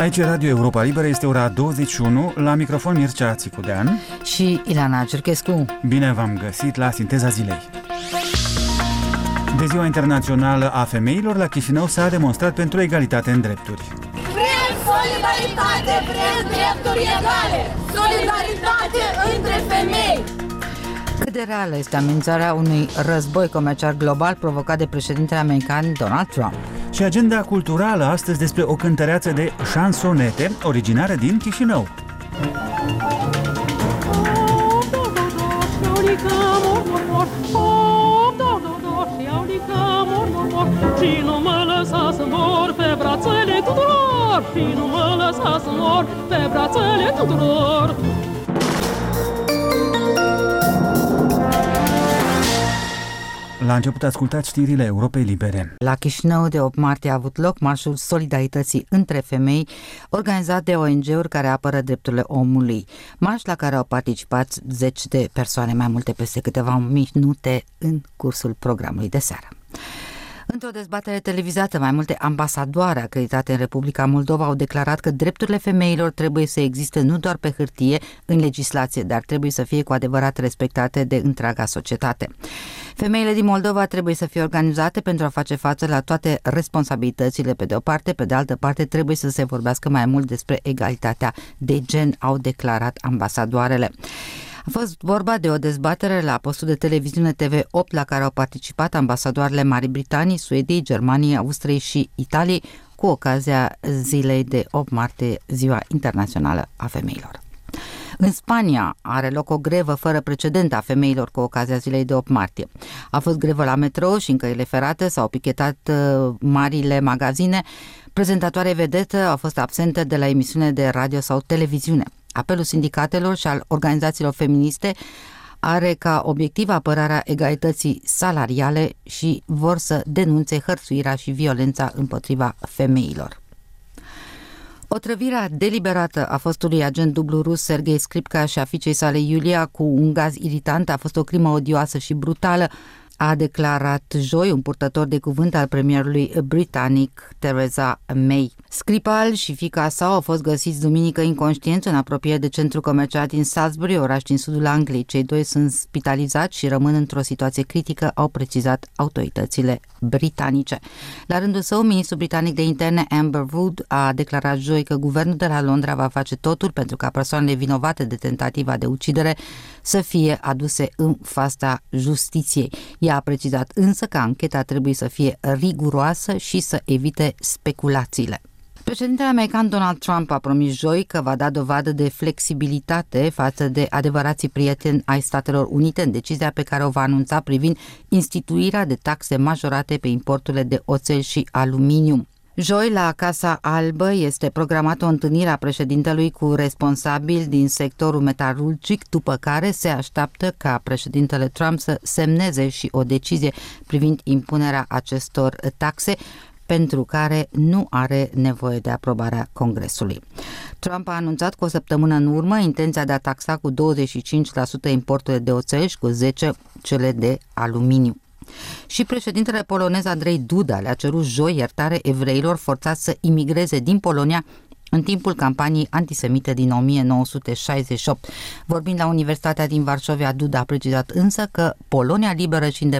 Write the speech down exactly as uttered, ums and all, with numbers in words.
Aici Radio Europa Liberă, este ora douăzeci și unu, la microfon Mircea Țicudean și Ilana Cerchescu. Bine v-am găsit la Sinteza Zilei. De Ziua Internațională a Femeilor, la Chișinău s-a demonstrat pentru egalitate în drepturi. Vrem solidaritate, vrem drepturi egale, solidaritate între femei. Cât de reală este amenințarea unui război comercial global provocat de președintele american Donald Trump? Și agenda culturală astăzi despre o cântăreață de șansonete originară din Chișinău. Și nu mă lăsa să mor pe brațele tuturor, și nu mă lăsa să mor pe brațele tuturor. La început ascultați știrile Europei Libere. La Chișinău de opt martie a avut loc Marșul Solidarității între Femei, organizat de O N G-uri care apără drepturile omului. Marș la care au participat zeci de persoane, mai multe peste câteva minute în cursul programului de seară. Într-o dezbatere televizată, mai multe ambasadoare acreditate în Republica Moldova au declarat că drepturile femeilor trebuie să existe nu doar pe hârtie, în legislație, dar trebuie să fie cu adevărat respectate de întreaga societate. Femeile din Moldova trebuie să fie organizate pentru a face față la toate responsabilitățile pe de o parte, pe de altă parte trebuie să se vorbească mai mult despre egalitatea de gen, au declarat ambasadoarele. A fost vorba de o dezbatere la postul de televiziune T V opt la care au participat ambasadoarele Marii Britanii, Suediei, Germaniei, Austriei și Italiei cu ocazia zilei de opt martie, Ziua Internațională a Femeilor. În Spania are loc o grevă fără precedent a femeilor cu ocazia zilei de opt martie. A fost grevă la metrou și în căile ferate, s-au pichetat uh, marile magazine. Prezentatoare vedetă au fost absente de la emisiune de radio sau televiziune. Apelul sindicatelor și al organizațiilor feministe are ca obiectiv apărarea egalității salariale și vor să denunțe hărțuirea și violența împotriva femeilor. Otrăvirea deliberată a fostului agent dublu rus Sergei Skripka și a fiicei sale Iulia cu un gaz iritant a fost o crimă odioasă și brutală, a declarat joi un purtător de cuvânt al premierului britanic Theresa May. Skripal și fiica sa au fost găsiți duminică inconștienți în apropiere de centrul comercial din Salisbury, oraș din sudul Angliei. Cei doi sunt spitalizați și rămân într-o situație critică, au precizat autoritățile britanice. La rândul său, ministrul britanic de interne Amber Wood a declarat joi că guvernul de la Londra va face totul pentru ca persoanele vinovate de tentativa de ucidere să fie aduse în fața justiției. Ea a precizat însă că ancheta trebuie să fie riguroasă și să evite speculațiile. Președintele american Donald Trump a promis joi că va da dovadă de flexibilitate față de adevărații prieteni ai Statelor Unite în decizia pe care o va anunța privind instituirea de taxe majorate pe importurile de oțel și aluminiu. Joi, la Casa Albă, este programată o întâlnire a președintelui cu responsabili din sectorul metalurgic, după care se așteaptă ca președintele Trump să semneze și o decizie privind impunerea acestor taxe, pentru care nu are nevoie de aprobarea Congresului. Trump a anunțat cu o săptămână în urmă intenția de a taxa cu douăzeci și cinci la sută importurile de oțel și cu zece la sută cele de aluminiu. Și președintele polonez Andrei Duda le-a cerut joi iertare evreilor forțați să imigreze din Polonia în timpul campaniei antisemite din o mie nouă sute șaizeci și opt. Vorbind la Universitatea din Varșovia, Duda a precizat însă că Polonia liberă și